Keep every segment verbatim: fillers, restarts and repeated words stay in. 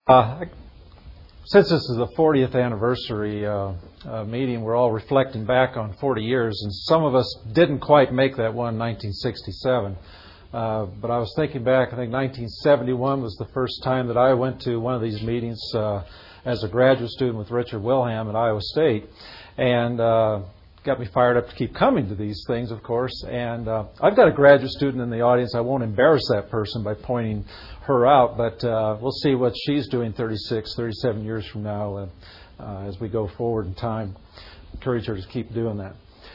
Uh, since this is the fortieth anniversary uh, uh, meeting, we're all reflecting back on forty years, and some of us didn't quite make that one in nineteen sixty-seven. Uh, but I was thinking back, I think nineteen seventy-one was the first time that I went to one of these meetings uh, as a graduate student with Richard Wilhelm at Iowa State, and uh, got me fired up to keep coming to these things, of course. And uh, I've got a graduate student in the audience. I won't embarrass that person by pointing her out, but uh, we'll see what she's doing thirty-six, thirty-seven years from now uh, uh, as we go forward in time. Encourage her to keep doing that.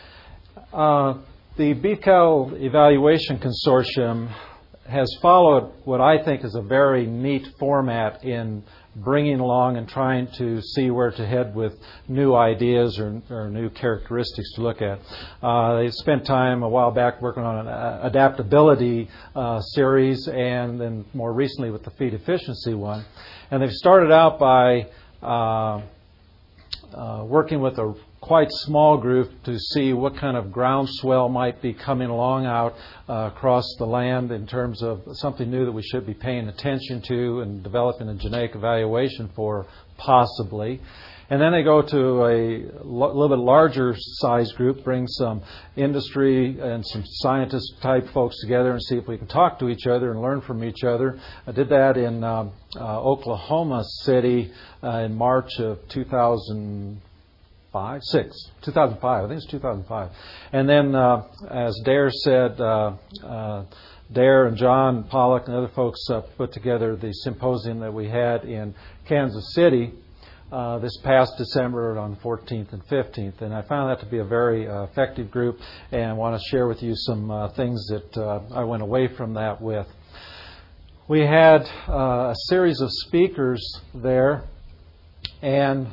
Uh, the B C A L Evaluation Consortium has followed what I think is a very neat format in bringing along and trying to see where to head with new ideas or, or new characteristics to look at. Uh, they spent time a while back working on an uh, adaptability uh, series, and then more recently with the feed efficiency one. And they've started out by uh, uh, working with a quite small group to see what kind of groundswell might be coming along out uh, across the land in terms of something new that we should be paying attention to and developing a genetic evaluation for, possibly. And then they go to a lo- little bit larger size group, bring some industry and some scientist type folks together and see if we can talk to each other and learn from each other. I did that in um, uh, Oklahoma City uh, in March of two thousand five, six, two thousand five. I think it's two thousand five. And then, uh, as Dare said, uh, uh, Dare and John Pollock and other folks uh, put together the symposium that we had in Kansas City uh, this past December on the fourteenth and fifteenth. And I found that to be a very uh, effective group, and want to share with you some uh, things that uh, I went away from that with. We had uh, a series of speakers there, and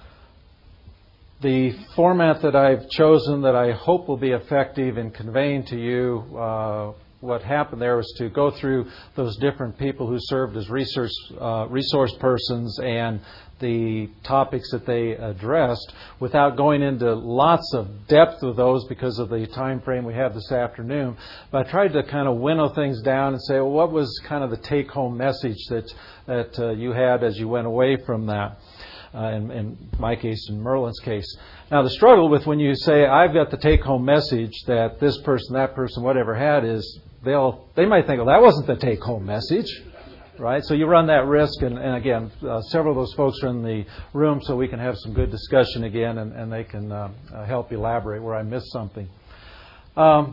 the format that I've chosen that I hope will be effective in conveying to you uh, what happened there was to go through those different people who served as research uh, resource persons and the topics that they addressed without going into lots of depth with those because of the time frame we have this afternoon. But I tried to kind of winnow things down and say, well, what was kind of the take-home message that, that uh, you had as you went away from that? Uh, in, in my case, in Merlin's case. Now, the struggle with when you say, I've got the take-home message that this person, that person, whatever had is, they'll they might think, well, that wasn't the take-home message, right? So you run that risk, and, and again, uh, several of those folks are in the room so we can have some good discussion again, and, and they can uh, uh, help elaborate where I missed something. Um,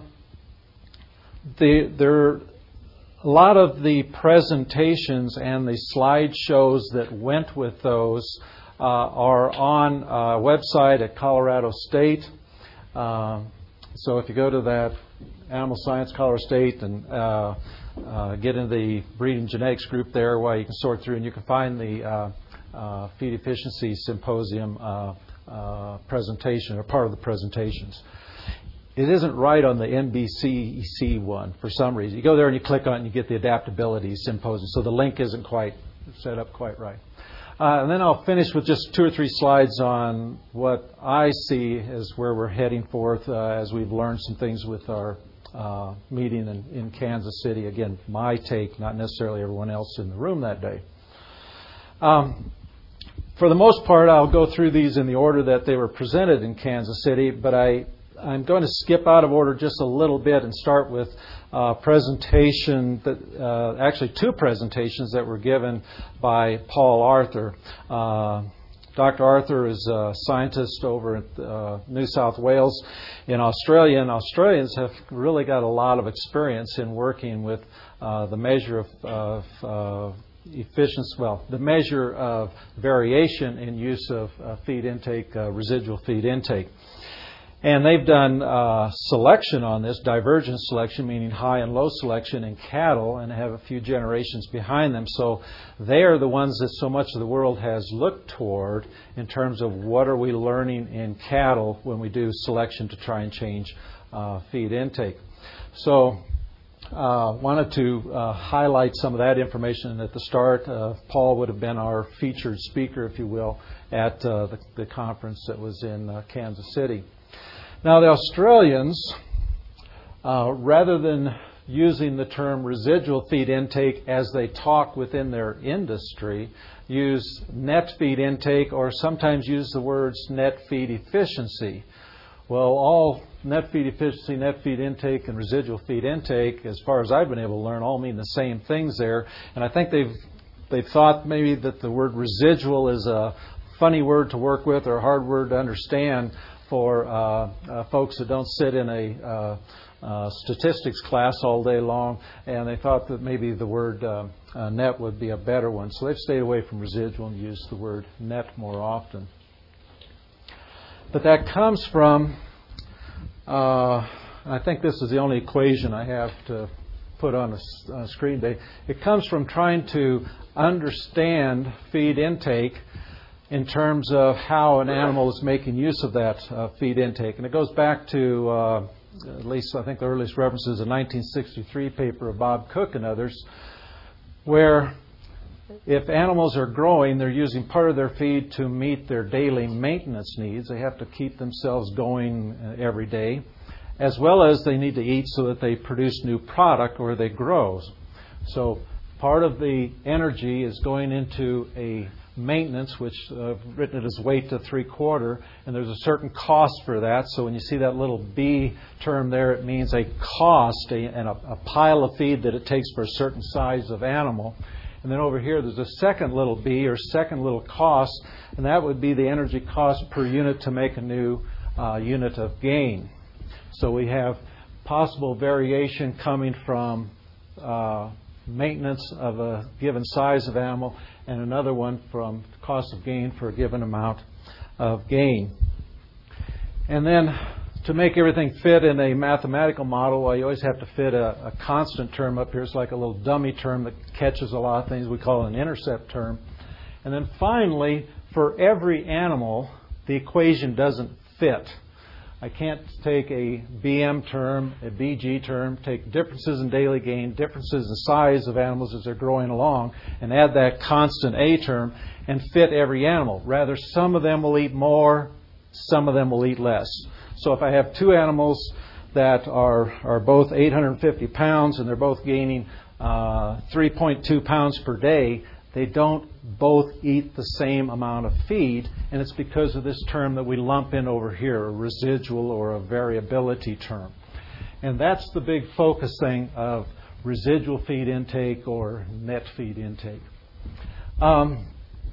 the, there A lot of the presentations and the slideshows that went with those uh, are on a website at Colorado State. Uh, so if you go to that Animal Science Colorado State and uh, uh, get into the breeding genetics group there, where you can sort through and you can find the uh, uh, feed efficiency symposium uh, uh, presentation or part of the presentations. It isn't right on the N B C E C one for some reason. You go there and you click on it and you get the adaptability symposium. So the link isn't quite set up quite right. Uh, and then I'll finish with just two or three slides on what I see as where we're heading forth uh, as we've learned some things with our uh, meeting in, in Kansas City. Again, my take, not necessarily everyone else in the room that day. Um, for the most part, I'll go through these in the order that they were presented in Kansas City, but I I'm going to skip out of order just a little bit and start with a presentation, that, uh, actually two presentations that were given by Paul Arthur. Uh, Doctor Arthur is a scientist over at uh, New South Wales in Australia, and Australians have really got a lot of experience in working with uh, the measure of, of uh, efficiency, well, the measure of variation in use of uh, feed intake, uh, residual feed intake. And they've done uh, selection on this, divergent selection, meaning high and low selection in cattle, and have a few generations behind them. So they are the ones that so much of the world has looked toward in terms of what are we learning in cattle when we do selection to try and change uh, feed intake. So uh, wanted to uh, highlight some of that information at the start. Uh, Paul would have been our featured speaker, if you will, at uh, the, the conference that was in uh, Kansas City. Now, the Australians, uh, rather than using the term residual feed intake as they talk within their industry, use net feed intake or sometimes use the words net feed efficiency. Well, all net feed efficiency, net feed intake, and residual feed intake, as far as I've been able to learn, all mean the same things there. And I think they've they've thought maybe that the word residual is a funny word to work with or a hard word to understand for uh, uh, folks that don't sit in a uh, uh, statistics class all day long, and they thought that maybe the word uh, uh, net would be a better one. So they've stayed away from residual and used the word net more often. But that comes from, uh, I think this is the only equation I have to put on a, on a screen today. It comes from trying to understand feed intake in terms of how an animal is making use of that uh, feed intake. And it goes back to, uh, at least I think the earliest reference is a nineteen sixty-three paper of Bob Cook and others, where if animals are growing, they're using part of their feed to meet their daily maintenance needs. They have to keep themselves going every day, as well as they need to eat so that they produce new product or they grow. So part of the energy is going into a maintenance, which uh, I've written it as weight to three quarter, and there's a certain cost for that. So when you see that little B term there, it means a cost a, and a, a pile of feed that it takes for a certain size of animal. And then over here, there's a second little b, or second little cost, and that would be the energy cost per unit to make a new uh, unit of gain. So we have possible variation coming from uh, maintenance of a given size of animal, and another one from cost of gain for a given amount of gain. And then to make everything fit in a mathematical model, well, you always have to fit a, a constant term up here. It's like a little dummy term that catches a lot of things. We call it an intercept term. And then finally, for every animal, the equation doesn't fit. I can't take a B M term, a B G term, take differences in daily gain, differences in size of animals as they're growing along, and add that constant A term and fit every animal. Rather, some of them will eat more, some of them will eat less. So if I have two animals that are, are both eight hundred fifty pounds and they're both gaining uh, three point two pounds per day, they don't both eat the same amount of feed, and it's because of this term that we lump in over here, a residual or a variability term. And that's the big focus thing of residual feed intake or net feed intake. Um,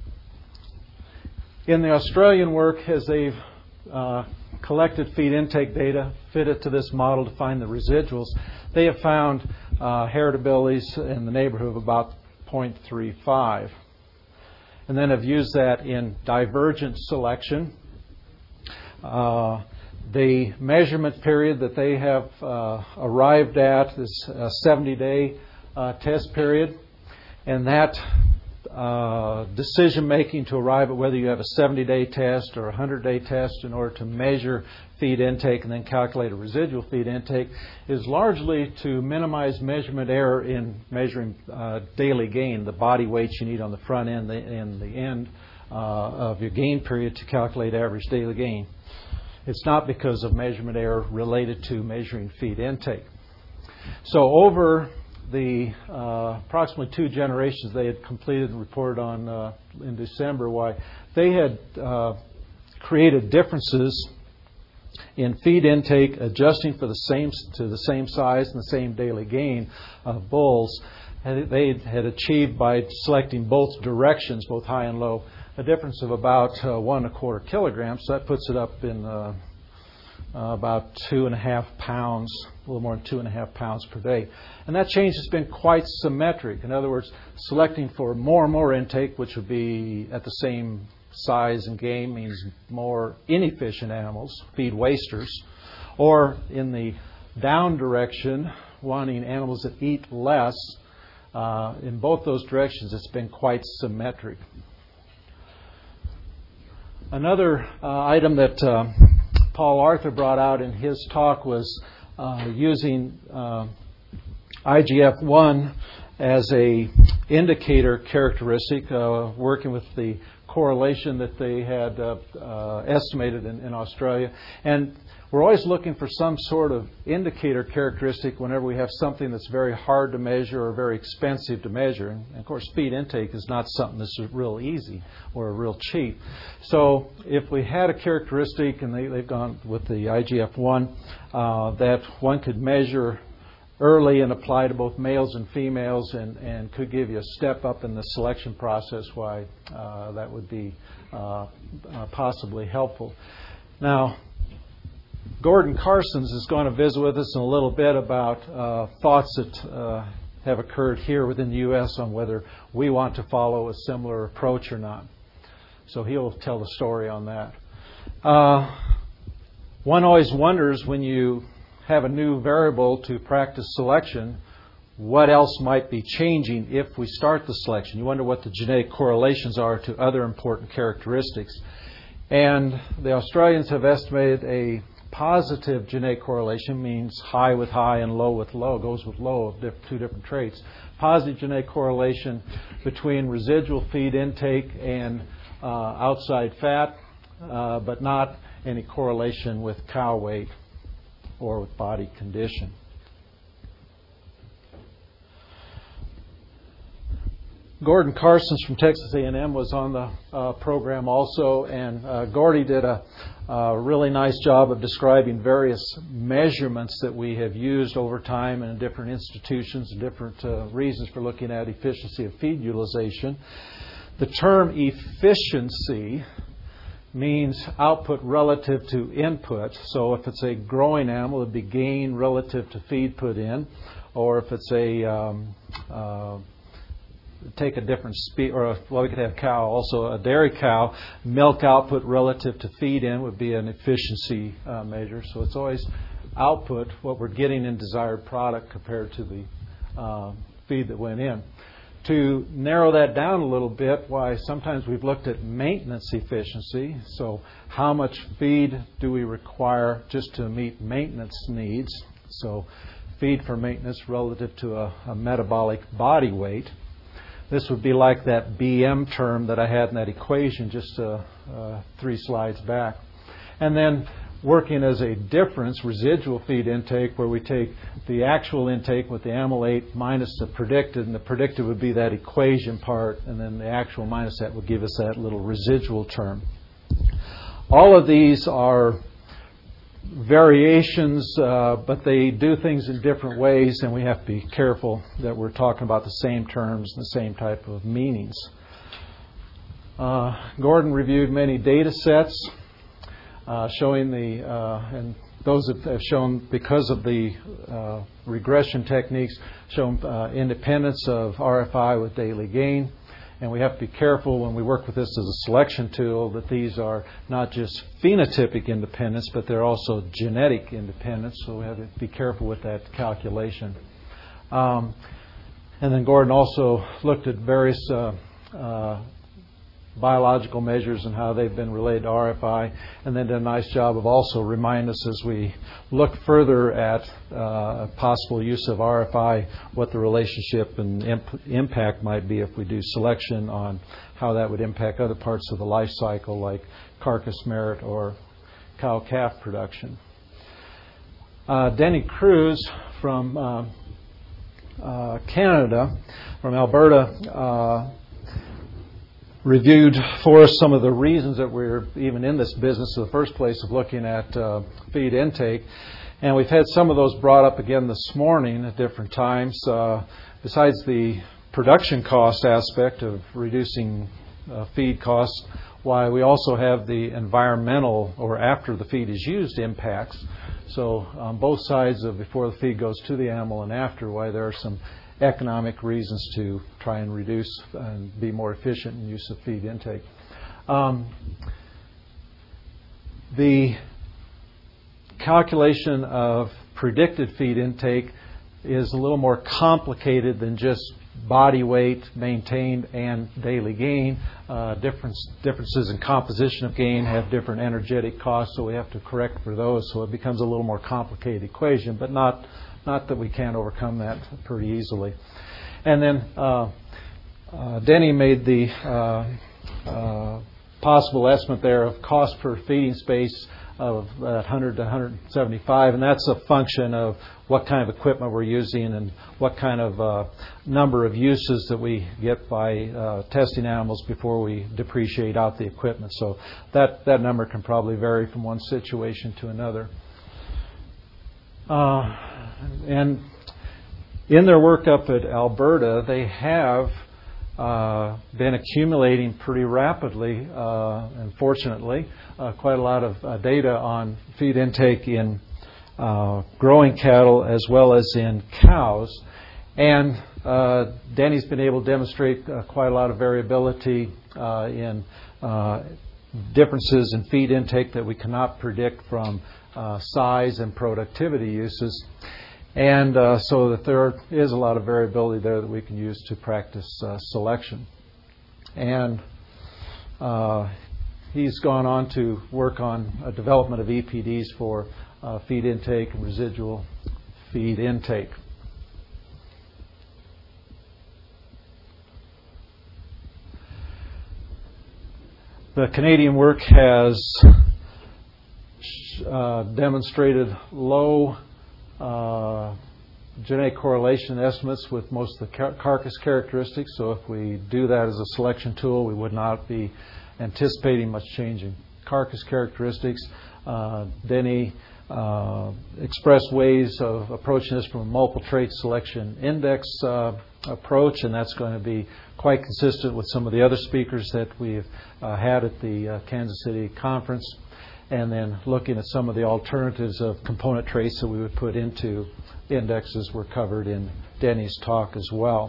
in the Australian work, as they've uh, collected feed intake data, fit it to this model to find the residuals, they have found uh, heritabilities in the neighborhood of about zero point three five. And then have used that in divergent selection. Uh, the measurement period that they have uh, arrived at is a seventy-day uh, test period. And that uh, decision-making to arrive at whether you have a seventy-day test or a one hundred-day test in order to measure feed intake and then calculate a residual feed intake is largely to minimize measurement error in measuring uh, daily gain, the body weights you need on the front end and the end uh, of your gain period to calculate average daily gain. It's not because of measurement error related to measuring feed intake. So over the uh, approximately two generations they had completed and reported on uh, in December, why they had uh, created differences in feed intake, adjusting for the same to the same size and the same daily gain of bulls. And they had achieved by selecting both directions, both high and low, a difference of about uh, one and a quarter kilograms. So that puts it up in uh, uh, about two and a half pounds, a little more than two and a half pounds per day. And that change has been quite symmetric. In other words, selecting for more and more intake, which would be at the same size and gain, means more inefficient animals, feed wasters, or in the down direction, wanting animals that eat less. Uh, in both those directions, it's been quite symmetric. Another uh, item that uh, Paul Arthur brought out in his talk was uh, using uh, I G F one as a indicator characteristic, uh, working with the correlation that they had uh, uh, estimated in, in Australia. And we're always looking for some sort of indicator characteristic whenever we have something that's very hard to measure or very expensive to measure. And of course, feed intake is not something that's real easy or real cheap. So if we had a characteristic, and they, they've gone with the I G F one, uh, that one could measure early and apply to both males and females, and, and could give you a step up in the selection process, why uh, that would be uh, uh, possibly helpful. Now, Gordon Carsons is going to visit with us in a little bit about uh, thoughts that uh, have occurred here within the U S on whether we want to follow a similar approach or not. So he'll tell the story on that. Uh, one always wonders when you have a new variable to practice selection, what else might be changing if we start the selection. You wonder what the genetic correlations are to other important characteristics. And the Australians have estimated a positive genetic correlation, means high with high and low with low, goes with low of diff- two different traits. Positive genetic correlation between residual feed intake and uh, outside fat, uh, but not any correlation with cow weight or with body condition. Gordon Carsons from Texas A and M was on the uh, program also, and uh, Gordy did a, a really nice job of describing various measurements that we have used over time in different institutions and different uh, reasons for looking at efficiency of feed utilization. The term efficiency means output relative to input. So if it's a growing animal, it would be gain relative to feed put in, or if it's a um, uh, take a different speed, or a, well, we could have cow also, a dairy cow, milk output relative to feed in would be an efficiency uh, measure. So it's always output, what we're getting in desired product compared to the uh, feed that went in. To narrow that down a little bit, why sometimes we've looked at maintenance efficiency. So how much feed do we require just to meet maintenance needs? So feed for maintenance relative to a, a metabolic body weight. This would be like that B M term that I had in that equation just uh, uh, three slides back. And then working as a difference, residual feed intake, where we take the actual intake with the animal ate minus the predicted, and the predicted would be that equation part, and then the actual minus that would give us that little residual term. All of these are variations, uh, but they do things in different ways, and we have to be careful that we're talking about the same terms and the same type of meanings. Uh, Gordon reviewed many data sets uh, showing the, uh, and those that have shown, because of the uh, regression techniques, shown uh, independence of R F I with daily gain. And we have to be careful when we work with this as a selection tool that these are not just phenotypic independence, but they're also genetic independence. So we have to be careful with that calculation. Um, and then Gordon also looked at various uh, uh, biological measures and how they've been related to R F I, and then did a nice job of also reminding us as we look further at uh, possible use of R F I, what the relationship and imp- impact might be if we do selection, on how that would impact other parts of the life cycle like carcass merit or cow-calf production. Uh, Denny Cruz from uh, uh, Canada, from Alberta, uh, reviewed for us some of the reasons that we're even in this business in the first place of looking at uh, feed intake. And we've had some of those brought up again this morning at different times. Uh, besides the production cost aspect of reducing uh, feed costs, why we also have the environmental, or after the feed is used, impacts. So on both sides of before the feed goes to the animal and after, why there are some economic reasons to try and reduce and be more efficient in use of feed intake. Um, the calculation of predicted feed intake is a little more complicated than just body weight maintained and daily gain. Uh, difference, differences in composition of gain have different energetic costs, so we have to correct for those. So it becomes a little more complicated equation, but not Not that we can't overcome that pretty easily. And then uh, uh, Denny made the uh, uh, possible estimate there of cost per feeding space of uh, one hundred to one hundred seventy-five, and that's a function of what kind of equipment we're using and what kind of uh, number of uses that we get by uh, testing animals before we depreciate out the equipment. So that, that number can probably vary from one situation to another. Uh, and in their work up at Alberta, they have uh, been accumulating pretty rapidly, uh, unfortunately, uh, quite a lot of uh, data on feed intake in uh, growing cattle as well as in cows. And uh, Denny's been able to demonstrate uh, quite a lot of variability uh, in uh, differences in feed intake that we cannot predict from uh, size and productivity uses. And uh, so that there is a lot of variability there that we can use to practice uh, selection. And uh, he's gone on to work on a development of E P Ds for uh, feed intake and residual feed intake. The Canadian work has uh, demonstrated low Uh, genetic correlation estimates with most of the car- carcass characteristics. So if we do that as a selection tool, we would not be anticipating much change in carcass characteristics. Uh, Denny uh, expressed ways of approaching this from a multiple trait selection index uh, approach, and that's going to be quite consistent with some of the other speakers that we've uh, had at the uh, Kansas City conference. And then looking at some of the alternatives of component traits that we would put into indexes were covered in Denny's talk as well.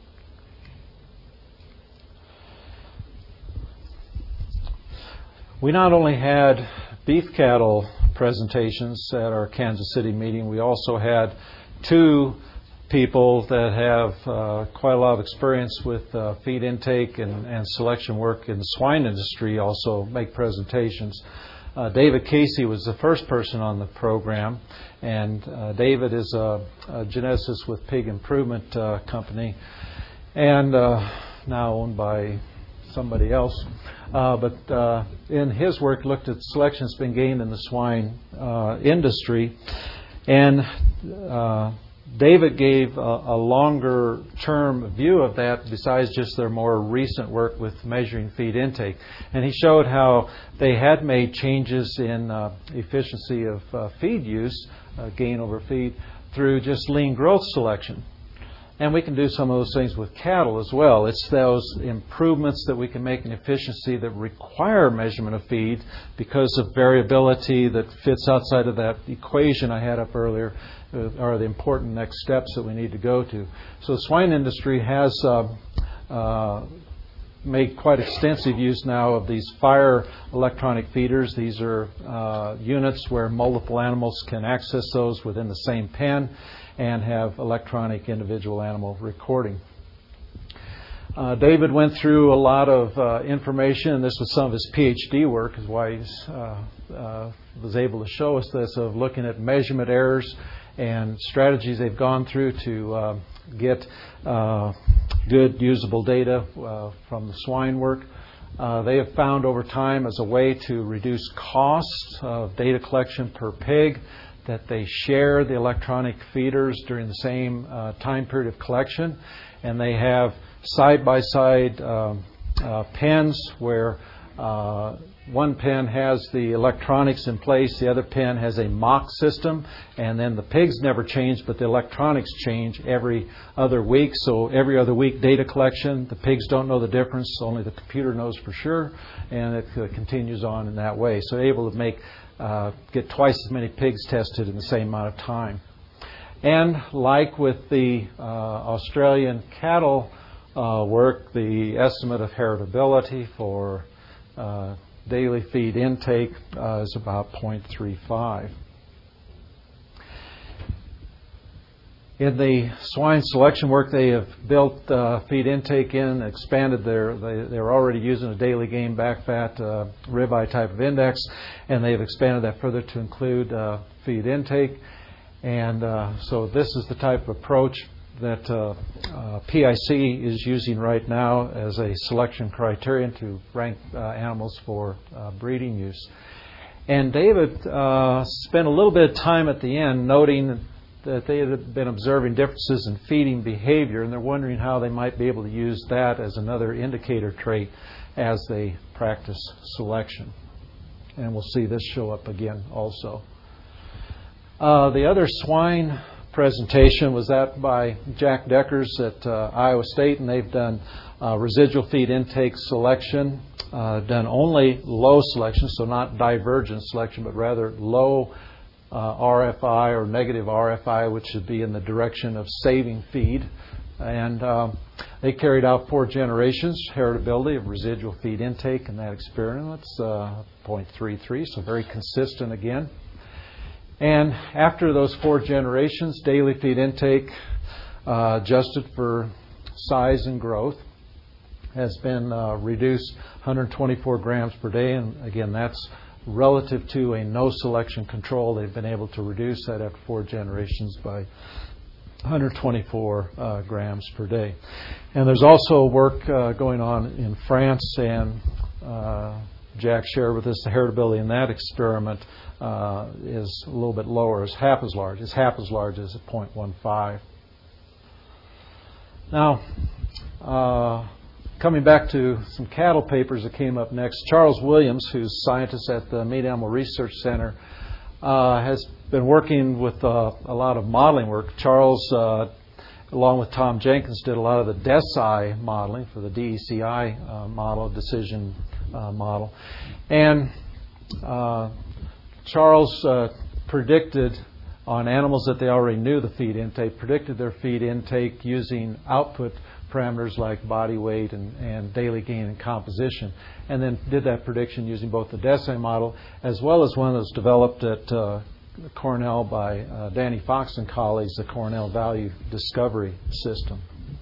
We not only had beef cattle presentations at our Kansas City meeting, we also had two people that have uh, quite a lot of experience with uh, feed intake and, and selection work in the swine industry also make presentations. Uh, David Casey was the first person on the program, and uh, David is a, a geneticist with Pig Improvement uh, Company, and uh, now owned by somebody else. Uh, but uh, in his work, looked at selection that's been gained in the swine uh, industry, and uh, David gave a, a longer-term view of that besides just their more recent work with measuring feed intake. And he showed how they had made changes in uh, efficiency of uh, feed use, uh, gain over feed, through just lean growth selection. And we can do some of those things with cattle as well. It's those improvements that we can make in efficiency that require measurement of feed because of variability that fits outside of that equation I had up earlier uh, are the important next steps that we need to go to. So the swine industry has uh, uh, made quite extensive use now of these fire electronic feeders. These are uh, units where multiple animals can access those within the same pen and have electronic individual animal recording. Uh, David went through a lot of uh, information, and this was some of his PhD work, is why he uh, uh, was able to show us this, of looking at measurement errors and strategies they've gone through to uh, get uh, good usable data uh, from the swine work. Uh, they have found over time as a way to reduce costs of data collection per pig that they share the electronic feeders during the same uh, time period of collection, and they have side-by-side uh, uh, pens where uh, one pen has the electronics in place, the other pen has a mock system, and then the pigs never change, but the electronics change every other week. So every other week data collection, the pigs don't know the difference, only the computer knows for sure, and it uh, continues on in that way. So they're able to make Uh, get twice as many pigs tested in the same amount of time. And like with the uh, Australian cattle uh, work, the estimate of heritability for uh, daily feed intake uh, is about zero point three five. In the swine selection work, they have built uh, feed intake in, expanded their, they, they're already using a daily gain back fat uh, ribeye type of index, and they've expanded that further to include uh, feed intake. And uh, so this is the type of approach that uh, uh, P I C is using right now as a selection criterion to rank uh, animals for uh, breeding use. And David uh, spent a little bit of time at the end noting that they had been observing differences in feeding behavior, and they're wondering how they might be able to use that as another indicator trait as they practice selection. And we'll see this show up again also. Uh, the other swine presentation was that by Jack Deckers at uh, Iowa State, and they've done uh, residual feed intake selection, uh, done only low selection, so not divergent selection, but rather low uh, R F I or negative R F I, which would be in the direction of saving feed. And um, they carried out four generations, heritability of residual feed intake in that experiment. It's uh, zero point three three, so very consistent again. And after those four generations, daily feed intake, uh, adjusted for size and growth, has been uh, reduced one hundred twenty-four grams per day. And again, that's relative to a no selection control. They've been able to reduce that after four generations by one hundred twenty-four uh, grams per day. And there's also work uh, going on in France, and uh, Jack shared with us the heritability in that experiment uh, is a little bit lower, is half as large. It's half as large as zero point one five. Now, uh, coming back to some cattle papers that came up next, Charles Williams, who's scientist at the Meat Animal Research Center, uh, has been working with uh, a lot of modeling work. Charles, uh, along with Tom Jenkins, did a lot of the DECI modeling for the D E C I uh, model, decision uh, model. And uh, Charles uh, predicted on animals that they already knew the feed intake, predicted their feed intake using output parameters like body weight and, and daily gain and composition, and then did that prediction using both the DECI model as well as one that was developed at uh, Cornell by uh, Danny Fox and colleagues, the Cornell Value Discovery System.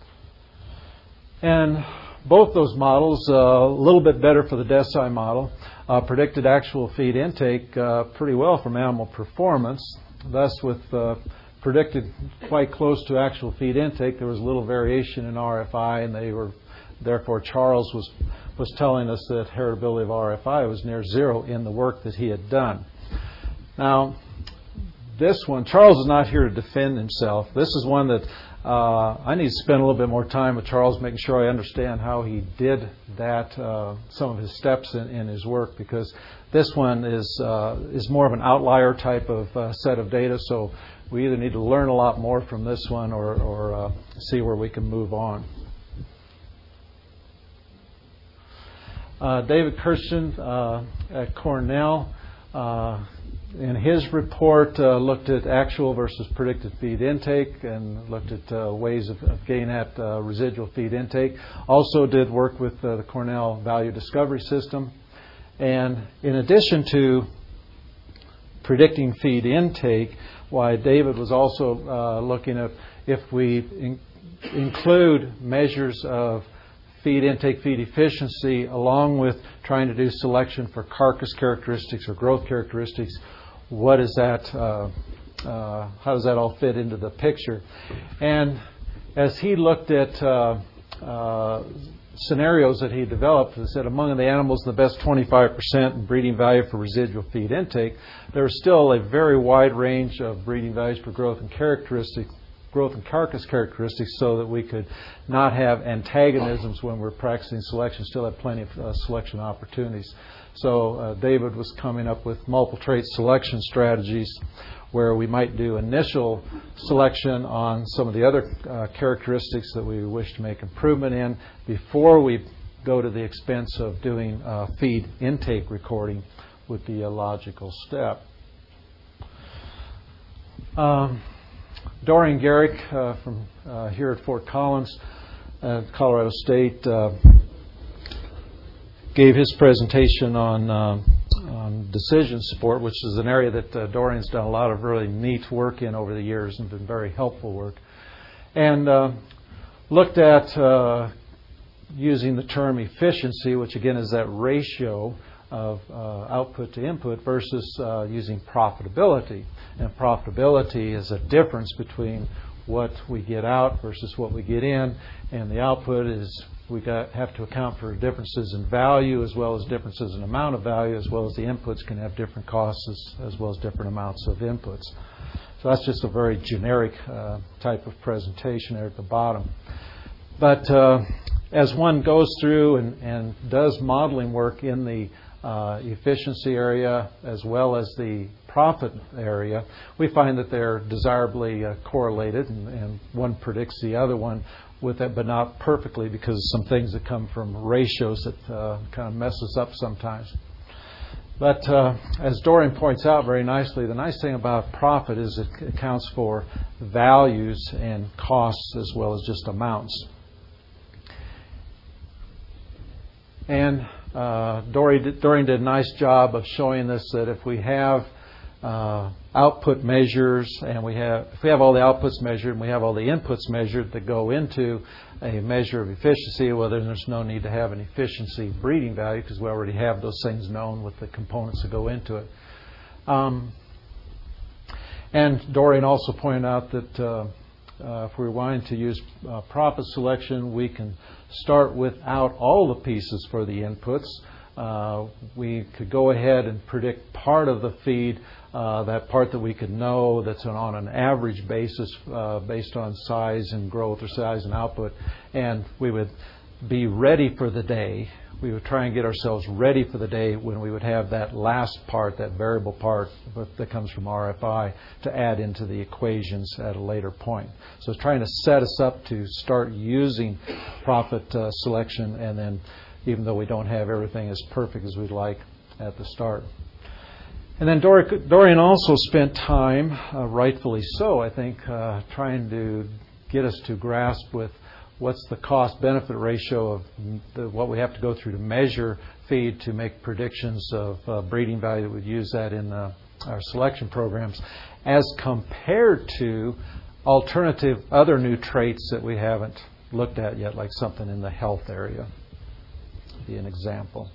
And both those models, uh, a little bit better for the DECI model, uh, predicted actual feed intake uh, pretty well from animal performance. Thus, with uh, predicted quite close to actual feed intake, there was little variation in R F I, and they were, therefore, Charles was was telling us that heritability of R F I was near zero in the work that he had done. Now, this one, Charles is not here to defend himself. This is one that uh, I need to spend a little bit more time with Charles, making sure I understand how he did that, uh, some of his steps in, in his work, because this one is uh, is more of an outlier type of uh, set of data. So we either need to learn a lot more from this one, or, or uh, see where we can move on. Uh, David Kirsten uh, at Cornell, uh, in his report, uh, looked at actual versus predicted feed intake and looked at uh, ways of, of getting at uh, residual feed intake. Also did work with uh, the Cornell Value Discovery System. And in addition to predicting feed intake, why David was also uh, looking at if we in- include measures of feed intake, feed efficiency, along with trying to do selection for carcass characteristics or growth characteristics, what is that, uh, uh, how does that all fit into the picture? And as he looked at uh, uh, scenarios that he developed, he said among the animals in the best twenty-five percent in breeding value for residual feed intake, there was still a very wide range of breeding values for growth and characteristics, growth and carcass characteristics, so that we could not have antagonisms when we're practicing selection, still have plenty of uh, selection opportunities. So uh, David was coming up with multiple trait selection strategies where we might do initial selection on some of the other uh, characteristics that we wish to make improvement in before we go to the expense of doing uh, feed intake recording would be a logical step. Um, Dorian Garrick uh, from uh, here at Fort Collins, uh, Colorado State, uh, gave his presentation on, uh, on decision support, which is an area that uh, Dorian's done a lot of really neat work in over the years and been very helpful work. And uh, looked at uh, using the term efficiency, which again is that ratio of uh, output to input, versus uh, using profitability. And profitability is a difference between what we get out versus what we get in, and the output is we got, have to account for differences in value as well as differences in amount of value, as well as the inputs can have different costs as, as well as different amounts of inputs. So that's just a very generic uh, type of presentation there at the bottom. But uh, as one goes through and, and does modeling work in the uh, efficiency area as well as the profit area, we find that they're desirably uh, correlated, and, and one predicts the other one with it, but not perfectly because of some things that come from ratios that uh, kind of mess us up sometimes. But uh, as Dorian points out very nicely, the nice thing about profit is it accounts for values and costs as well as just amounts. And uh, Dorian, did, Dorian did a nice job of showing this, that if we have uh, output measures and we have, if we have all the outputs measured and we have all the inputs measured that go into a measure of efficiency, well, then there's no need to have an efficiency breeding value because we already have those things known with the components that go into it. Um, and Dorian also pointed out that uh, uh, if we're wanting to use uh, profit selection, we can start without all the pieces for the inputs. Uh, we could go ahead and predict part of the feed, uh, that part that we could know that's on an average basis uh, based on size and growth or size and output, and we would be ready for the day. We would try and get ourselves ready for the day when we would have that last part, that variable part that comes from R F I, to add into the equations at a later point. So it's trying to set us up to start using profit uh, selection, and then even though we don't have everything as perfect as we'd like at the start. And then Dorian also spent time, uh, rightfully so, I think, uh, trying to get us to grasp with what's the cost-benefit ratio of the, what we have to go through to measure feed to make predictions of uh, breeding value. We'd use that in uh, our selection programs as compared to alternative other new traits that we haven't looked at yet, like something in the health area. Be an example.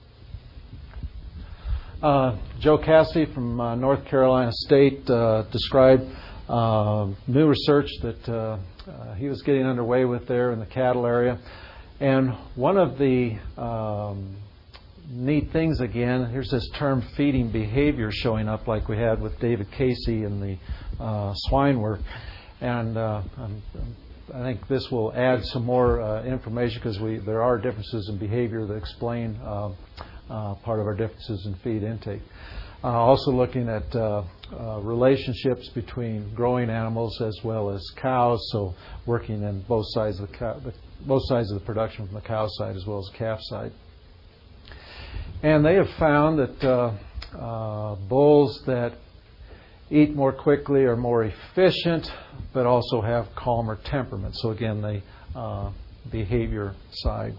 Uh, Joe Cassidy from uh, North Carolina State uh, described uh, new research that uh, uh, he was getting underway with there in the cattle area. And one of the um, neat things, again, here's this term feeding behavior showing up like we had with David Casey in the uh, swine work. And uh, I'm, I think this will add some more uh, information because we there are differences in behavior that explain uh, uh, part of our differences in feed intake. Uh, also looking at uh, uh, relationships between growing animals as well as cows, so working in both sides of the, cow, the both sides of the production from the cow side as well as calf side. And they have found that uh, uh, bulls that eat more quickly are more efficient, but also have calmer temperament. So again, the uh, behavior side.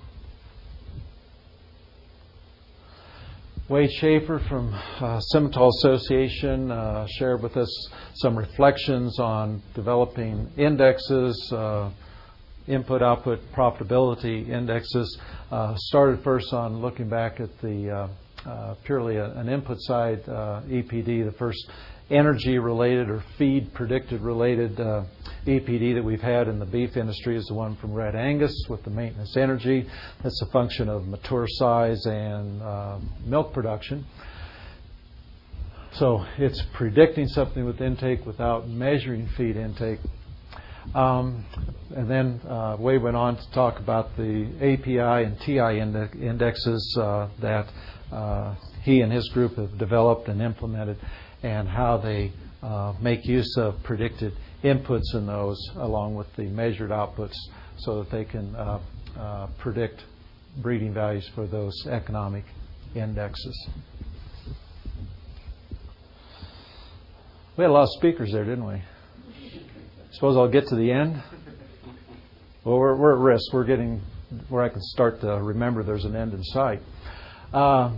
Wade Schaefer from uh, Simmental Association uh, shared with us some reflections on developing indexes, uh, input-output profitability indexes. Uh, started first on looking back at the uh, uh, purely a, an input side uh, E P D, the first energy-related or feed-predicted related uh, E P D that we've had in the beef industry is the one from Red Angus with the maintenance energy. That's a function of mature size and uh, milk production. So it's predicting something with intake without measuring feed intake. Um, and then uh, Wade went on to talk about the A P I and T I index, indexes uh, that uh, he and his group have developed and implemented, and how they uh, make use of predicted inputs in those along with the measured outputs so that they can uh, uh, predict breeding values for those economic indexes. We had a lot of speakers there, didn't we? Suppose I'll get to the end? Well, we're, we're at risk. We're getting where I can start to remember there's an end in sight. Uh,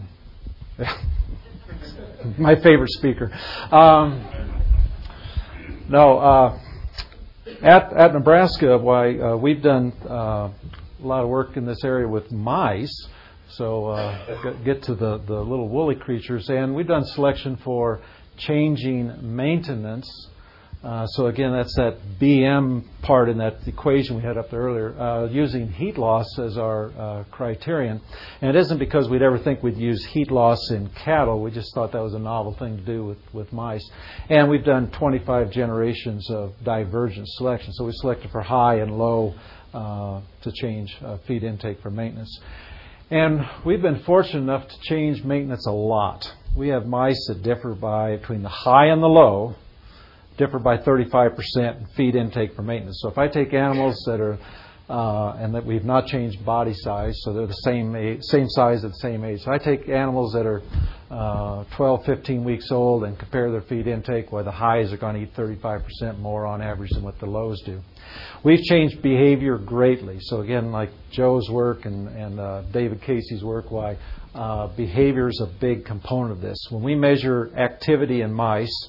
my favorite speaker. Um, no, uh, at, at Nebraska, why uh, we've done uh, a lot of work in this area with mice. So uh, get to the, the little woolly creatures, and we've done selection for changing maintenance Uh, so again, that's that B M part in that equation we had up there earlier, uh, using heat loss as our uh, criterion. And it isn't because we'd ever think we'd use heat loss in cattle. We just thought that was a novel thing to do with, with mice. And we've done twenty-five generations of divergent selection. So we selected for high and low uh, to change uh, feed intake for maintenance. And we've been fortunate enough to change maintenance a lot. We have mice that differ by between the high and the low, differ by thirty-five percent in feed intake for maintenance. So if I take animals that are, uh, and that we've not changed body size, so they're the same age, same size at the same age. So I take animals that are uh, twelve, fifteen weeks old and compare their feed intake, where the highs are going to eat thirty-five percent more on average than what the lows do. We've changed behavior greatly. So again, like Joe's work and, and uh, David Casey's work, why uh, behavior is a big component of this. When we measure activity in mice,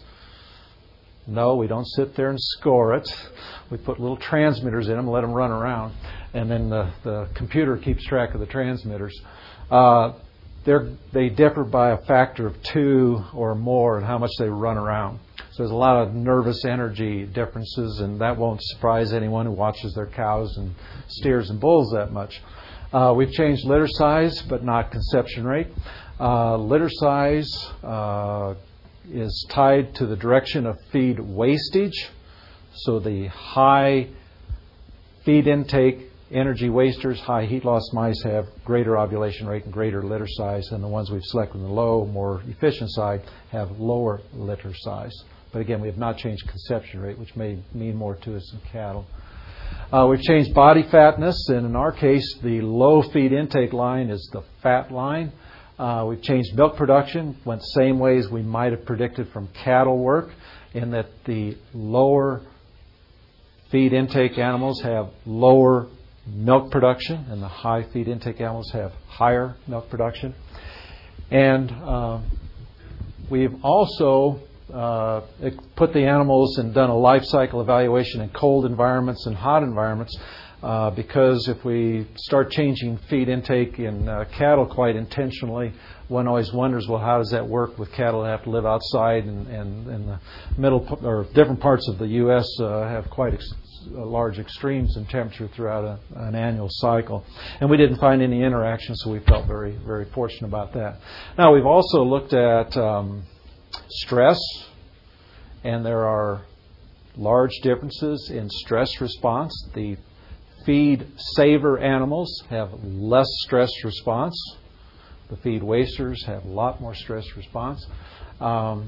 no, we don't sit there and score it. We put little transmitters in them and let them run around. And then the, the computer keeps track of the transmitters. Uh, they're, they differ by a factor of two or more in how much they run around. So there's a lot of nervous energy differences, and that won't surprise anyone who watches their cows and steers and bulls that much. Uh, we've changed litter size, but not conception rate. Uh, litter size uh, is tied to the direction of feed wastage. So the high feed intake energy wasters, high heat loss mice have greater ovulation rate and greater litter size than the ones we've selected on the low, more efficient side have lower litter size. But again, we have not changed conception rate, which may mean more to us in cattle. Uh, we've changed body fatness, and in our case, the low feed intake line is the fat line. Uh, we've changed milk production, went the same way as we might have predicted from cattle work, in that the lower feed intake animals have lower milk production, and the high feed intake animals have higher milk production. And uh, we've also uh, put the animals and done a life cycle evaluation in cold environments and hot environments. Uh, because if we start changing feed intake in uh, cattle quite intentionally, one always wonders, well, how does that work with cattle that have to live outside, and, and, and the middle or different parts of the U S uh, have quite ex- large extremes in temperature throughout a, an annual cycle. And we didn't find any interaction, so we felt very, very fortunate about that. Now, we've also looked at um, stress, and there are large differences in stress response. The feed saver animals have less stress response. The feed wasters have a lot more stress response. Um,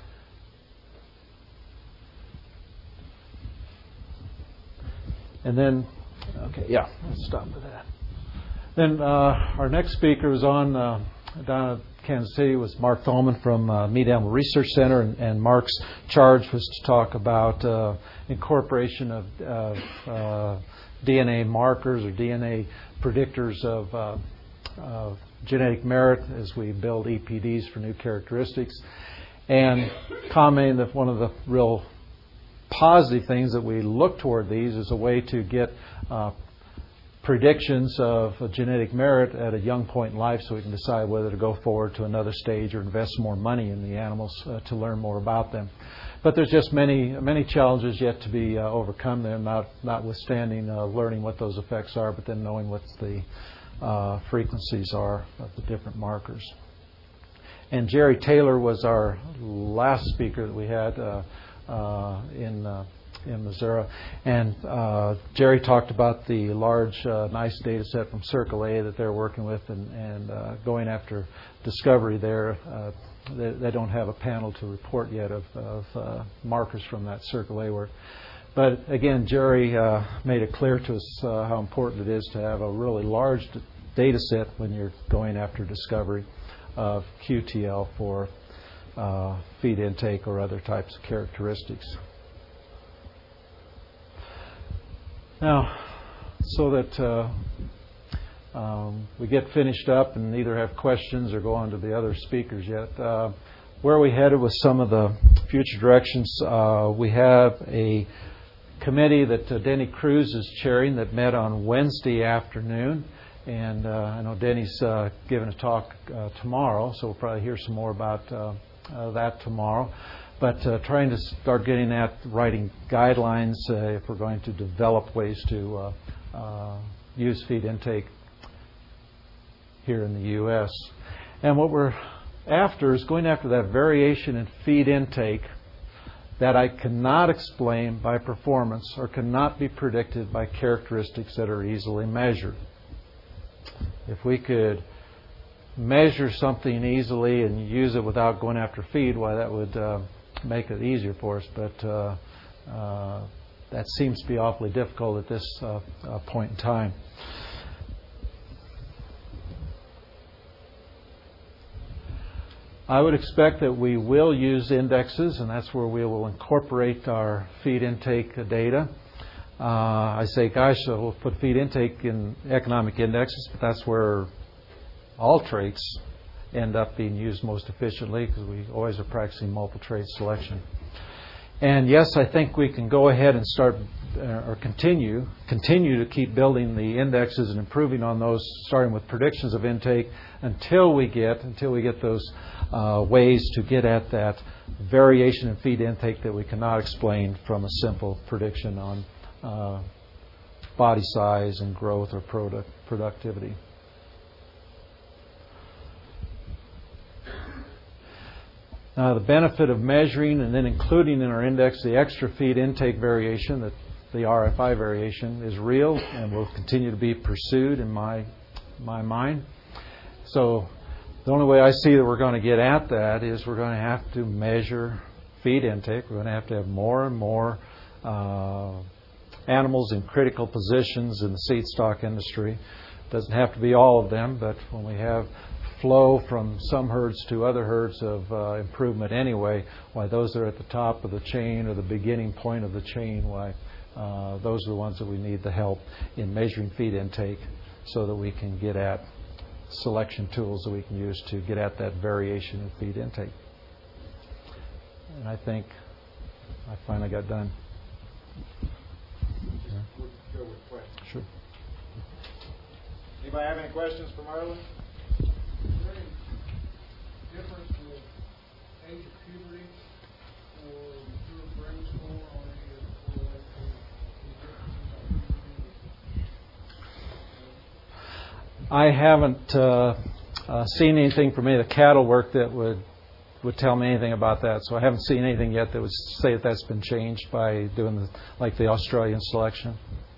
and then, okay, yeah, let's stop with that. Then uh, our next speaker was on uh, down at Kansas City was Mark Tholman from uh, Meat Animal Research Center, and, and Mark's charge was to talk about uh, incorporation of uh, uh, D N A markers or D N A predictors of uh, uh, genetic merit as we build E P Ds for new characteristics, and commenting that one of the real positive things that we look toward these is a way to get uh, predictions of genetic merit at a young point in life, so we can decide whether to go forward to another stage or invest more money in the animals uh, to learn more about them. But there's just many many challenges yet to be uh, overcome there, not, notwithstanding uh, learning what those effects are, but then knowing what the uh, frequencies are of the different markers. And Jerry Taylor was our last speaker that we had uh, uh, in uh, in Missouri. And uh, Jerry talked about the large, uh, nice data set from Circle A that they're working with, and, and uh, going after discovery there. Uh, They, they don't have a panel to report yet of, of uh, markers from that Circle A work. But again, Jerry uh, made it clear to us uh, how important it is to have a really large d- data set when you're going after discovery of Q T L for uh, feed intake or other types of characteristics. Now, so that uh, Um, we get finished up and either have questions or go on to the other speakers yet. Uh, where are we headed with some of the future directions? Uh, we have a committee that uh, Denny Cruz is chairing that met on Wednesday afternoon. And uh, I know Denny's uh, giving a talk uh, tomorrow, so we'll probably hear some more about uh, uh, that tomorrow. But uh, trying to start getting at writing guidelines uh, if we're going to develop ways to uh, uh, use feed intake here in the U S. And what we're after is going after that variation in feed intake that I cannot explain by performance or cannot be predicted by characteristics that are easily measured. If we could measure something easily and use it without going after feed, why that would uh, make it easier for us. But uh, uh, that seems to be awfully difficult at this uh, uh, point in time. I would expect that we will use indexes, and that's where we will incorporate our feed intake data. Uh, I say, gosh, so we'll put feed intake in economic indexes, but that's where all traits end up being used most efficiently because we always are practicing multiple trait selection. And yes, I think we can go ahead and start uh, or continue continue to keep building the indexes and improving on those, starting with predictions of intake until we get until we get those uh, ways to get at that variation in feed intake that we cannot explain from a simple prediction on uh, body size and growth or product productivity. Uh, the benefit of measuring and then including in our index the extra feed intake variation, that the R F I variation, is real and will continue to be pursued in my my mind. So the only way I see that we're going to get at that is we're going to have to measure feed intake. We're going to have to have more and more uh, animals in critical positions in the seed stock industry. It doesn't have to be all of them, but when we have flow from some herds to other herds of uh, improvement anyway, why those that are at the top of the chain or the beginning point of the chain, why uh, those are the ones that we need the help in measuring feed intake so that we can get at selection tools that we can use to get at that variation in feed intake. And I think I finally got done. Just go with questions. Sure. Anybody have any questions for Merlin? Is there any difference with age of puberty or mature brain score on any of the correlation? I haven't uh, uh, seen anything from any of the cattle work that would would tell me anything about that. So I haven't seen anything yet that would say that that's been changed by doing the, like the Australian selection.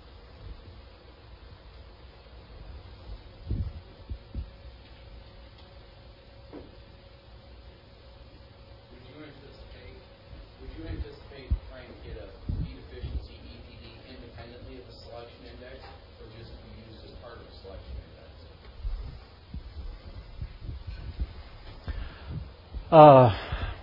Uh,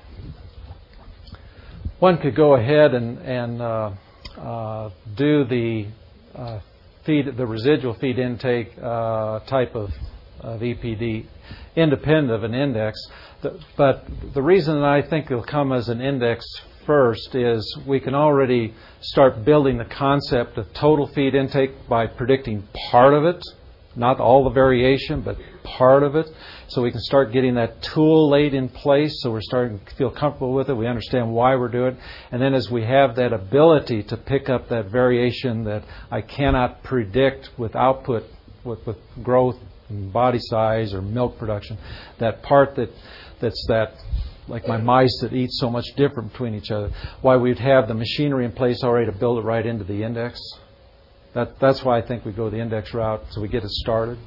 one could go ahead and, and uh, uh, do the uh, feed, the residual feed intake uh, type of, of E P D independent of an index. The, but the reason that I think it'll come as an index first is we can already start building the concept of total feed intake by predicting part of it, not all the variation, but part of it. So we can start getting that tool laid in place so we're starting to feel comfortable with it. We understand why we're doing it. And then as we have that ability to pick up that variation that I cannot predict with output, with, with growth and body size or milk production, that part that that's that, like my mice that eat so much different between each other, why we'd have the machinery in place already to build it right into the index. That, that's why I think we go the index route, so we get it started.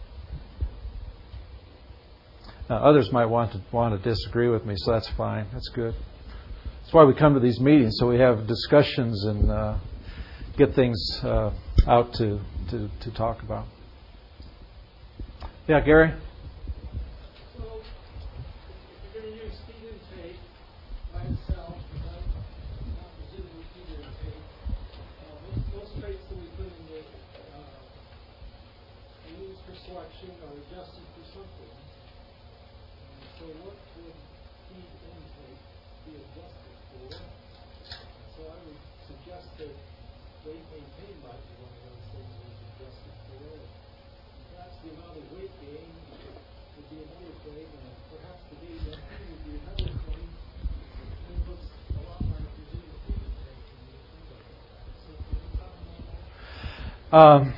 Now, others might want to want to disagree with me, so that's fine. That's good. That's why we come to these meetings, so we have discussions and uh, get things uh, out to, to to talk about. Yeah, Gary? So, if you're going to use feed intake by itself, without not residual feed intake, uh, those, those traits that we put in the uh, used for selection are adjusted for something. So what would feed intake be adjusted for? So I would suggest that weight maintained might be one of those things that's adjusted for. Perhaps the amount of weight gain would be another thing, and perhaps the D M P would be another thing. It looks a lot like residual feed intake when you think about that. So can you comment on that? Um,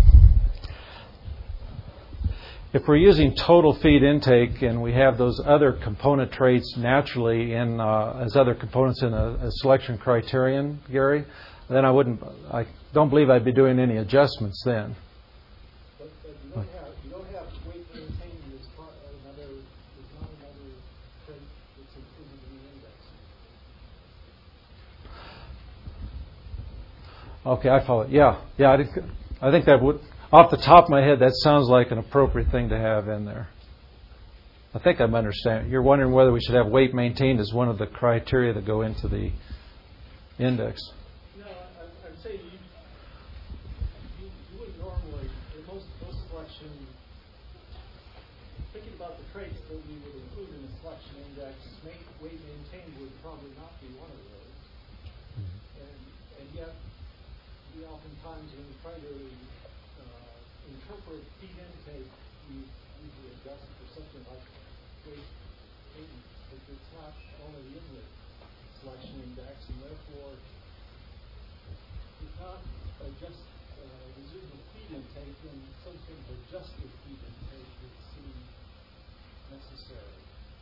if we're using total feed intake and we have those other component traits naturally in uh, as other components in a, a selection criterion, Gary, then I wouldn't. I don't believe I'd be doing any adjustments then. But, but you don't have you don't have weight maintained as part of another is not another trait that's included in the index. Okay, I follow. Yeah, yeah. I think, I think that would, off the top of my head, that sounds like an appropriate thing to have in there. I think I'm understanding. You're wondering whether we should have weight maintained as one of the criteria that go into the index. No, I, I'm saying you, you, you wouldn't normally, in most, most selection, thinking about the traits that we would include in the selection index, make, weight maintained would probably not be one of those. Mm-hmm. And, and yet, we oftentimes, when we try to uh, interpret feed intake, we usually adjust for something like weight maintenance, but it's not only in the selection index, and therefore, if not adjust uh, residual feed intake, then some sort of adjusted feed intake would seem necessary.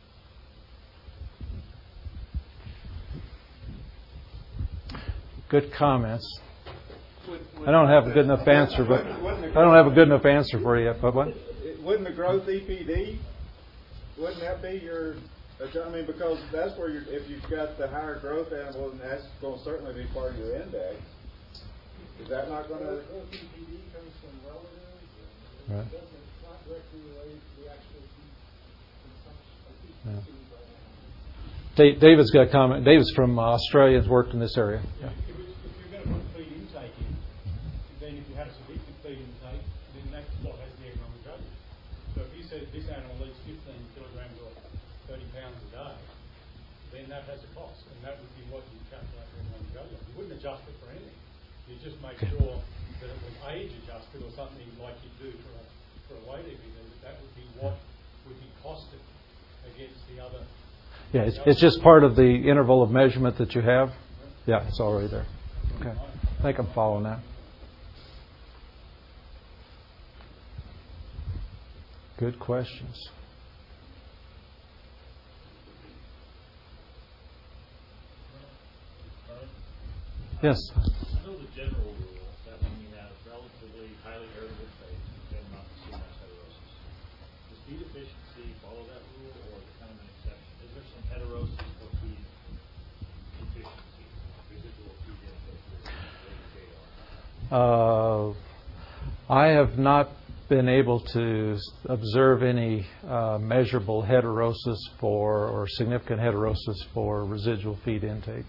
Good comments. I don't have a good enough answer, but I don't have a good enough answer for you yet. But what? Wouldn't the growth E P D? Wouldn't that be your? I mean, because that's where you're. If you've got the higher growth animals, then that's going to certainly be part of your index. Is that not going to? Growth E P D comes from relatives. And Right. it doesn't, it's not directly related to the actual feed consumption. Or feed Yeah. consumed by animals. Da- David's got a comment. David's from Australia. Has worked in this area. Yeah. If, it's, if you're going to put feed intake in, then if you have a significant feed intake, then that's what has the economic value. So if you said this animal eats fifteen kilograms or thirty pounds a day, then that has a cost, and that would be what you calculate the economic value. You wouldn't adjust it for anything. You just make Okay. sure that it was age adjusted or something like you do for a, for a weight E P D. That would be what would be costed against the other. Yeah, it's, it's just part of the interval of measurement that you have. Yeah, it's already there. Okay, I think I'm following that. Good questions. Yes. I know the general rule that when you have relatively highly heritable traits, you tend not to see much heterosis. Does feed efficiency follow that rule, or is it kind of an exception? Is there some heterosis for feed efficiency, residual feed intake? Uh, I have not been able to observe any uh, measurable heterosis for, or significant heterosis for residual feed intake.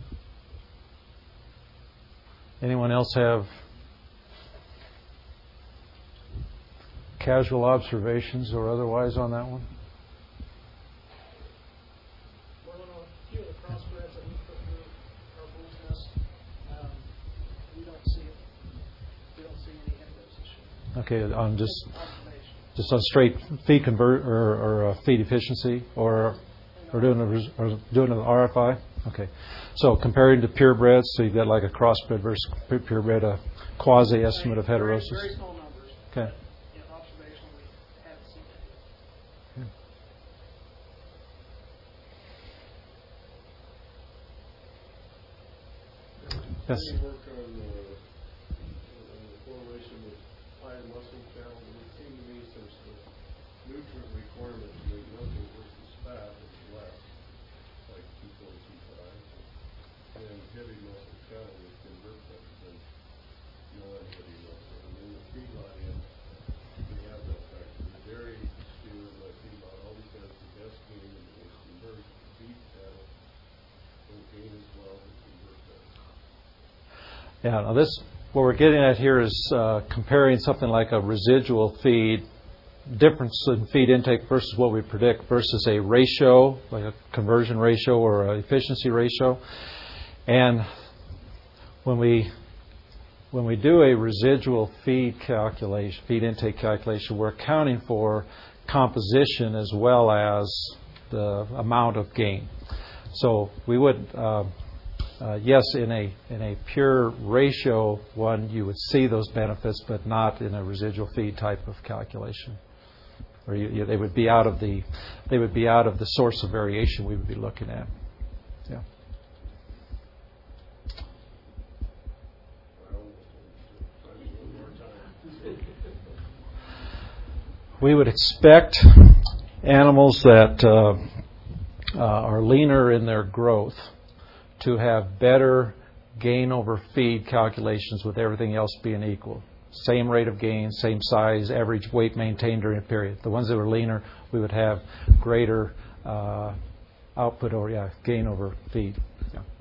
Anyone else have casual observations or otherwise on that one? Well, on a few of the crossbreeds that we put through our bull's nest, um, we don't see it. We don't see any heterosis. Okay, on just Observation. just on straight feed convert or, or uh, feed efficiency, or or doing a res- or doing an R F I. Okay, so comparing to purebreds, so you've got like a crossbred versus pu- purebred, a quasi estimate of Very, heterosis. very small numbers. Okay. In observation, we haven't seen it. Yes. Any work on uh, on the correlation with iron muscle channel? It would seem to me since the nutrient requirement to make muscle versus fat is less, like two point two five, and heavy muscle channel would convert that to non-heavy muscle. And in the feedlot end, we have that factor. The dairy steer in my feedlot always has the best gain and the most convert. Beef cattle will gain as well as convert that. Yeah, now this, what we're getting at here is uh, comparing something like a residual feed, difference in feed intake versus what we predict versus a ratio, like a conversion ratio or an efficiency ratio. And when we when we do a residual feed calculation, feed intake calculation, we're accounting for composition as well as the amount of gain. So we would, uh, uh, yes, in a in a pure ratio one, you would see those benefits, but not in a residual feed type of calculation. Or you, you, they would be out of the they would be out of the source of variation we would be looking at. Yeah. We would expect animals that uh, uh, are leaner in their growth to have better gain over feed calculations with everything else being equal. Same rate of gain, same size, average weight maintained during a period. The ones that were leaner, we would have greater uh, output or yeah, gain over feed. Yeah.